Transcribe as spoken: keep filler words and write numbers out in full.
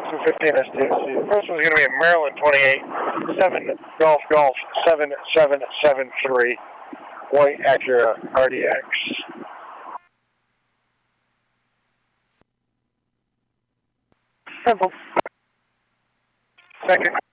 two fifteen S D S C. The first one's going to be a Maryland twenty-eight, seven Golf Golf seven seven seven three, white Acura R D X. Simple. Second.